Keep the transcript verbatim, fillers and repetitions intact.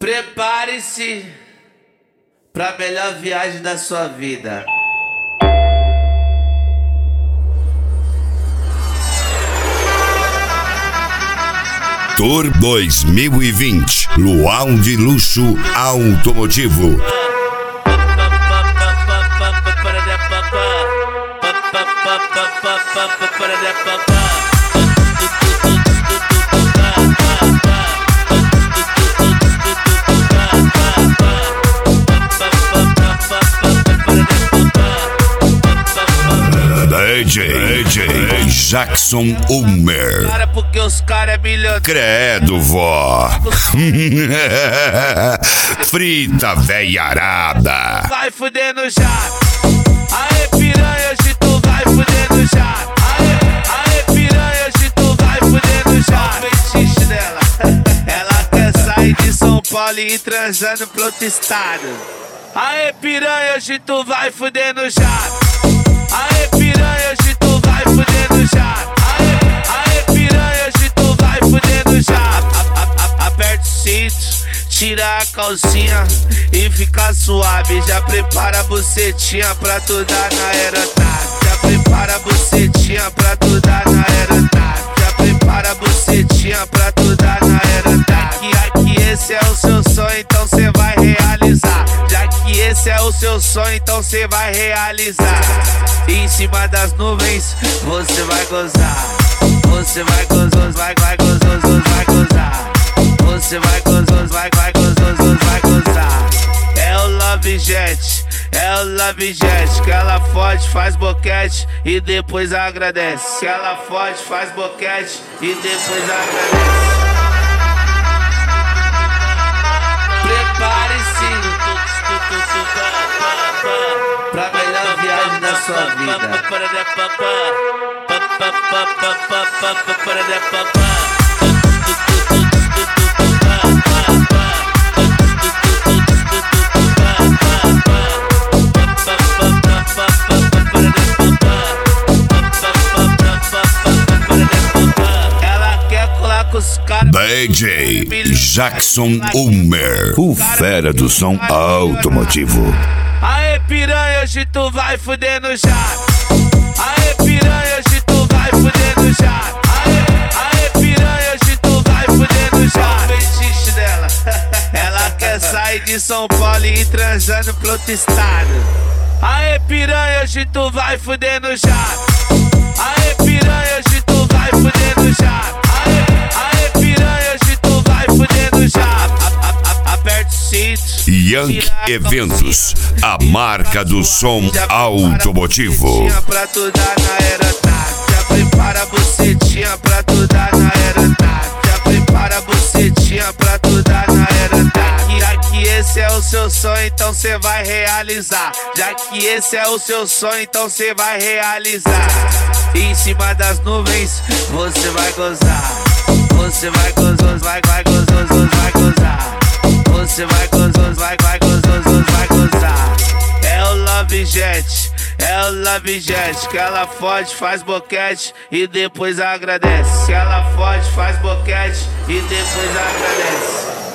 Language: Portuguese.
Prepare-se para a melhor viagem da sua vida. Tour dois mil e vinte, Luau de Luxo Automotivo. D J, D J Jackson Ulmer. Cara, porque os caras é milionário. Credo, vó. Frita veiarada. Vai fudendo já. Aê, piranha, hoje tu vai fudendo já. Aê, aê, piranha, hoje tu vai fudendo já. O fetiche dela. Ela quer sair de São Paulo e ir transando pro outro estado. Aê, piranha, hoje tu vai fudendo já. Aê, piranha, hoje tu vai fudendo já. Aê, aê, piranha, hoje tu vai fudendo já. A, a, a, aperta o cinto, tira a calcinha e fica suave. Já prepara a bucetinha pra tu dar na aeronave. Já prepara a bucetinha pra tu dar na aeronave. Já prepara a bucetinha pra tu dar na aeronave. Aqui, aqui esse é o seu sonho, então cê vai realizar. Já que esse é o seu sonho, então cê vai realizar. Em cima das nuvens, você vai gozar. Você vai gozar, vai, vai gozar, vai gozar. Você vai gozar, vai, vai gozar, vai gozar. É o Love Jet, é o Love Jet. Que ela fode, faz boquete e depois agradece. Que ela fode, faz boquete e depois agradece. Prepare-se pra melhor viagem da sua vida. Ela quer colar com os caras. D J Jackson Ulmer, o fera do som automotivo. Aê, piranha, hoje tu vai fudendo já. Aê, piranha, hoje tu vai fudendo já. Aê, aê, piranha, hoje tu vai fudendo já. O fetiche dela. Ela quer sair de São Paulo e ir transando pro outro estado. Aê, piranha, hoje tu vai fudendo já. Aê, piranha, hoje tu vai fudendo já. Aê, aê, piranha, hoje tu vai fudendo já. A, a, a, aperta o cinto. Yankee Eventos, a marca do som automotivo. Pra tu dar na aeronave. Já prepara a bucetinha pra tu dar na aeronave. Já prepara a bucetinha pra tu dar na aeronave. Já que esse é o seu sonho, então cê vai realizar. Já que esse é o seu sonho, então cê vai realizar. Em cima das nuvens, você vai gozar. Você vai gozar, vai, vai gozar, vai gozar. Você vai gozar, vai, vai gozar, vai gozar. É o Love Jet, é o Love Jet. Que ela fode, faz boquete e depois agradece. Que ela fode, faz boquete e depois agradece.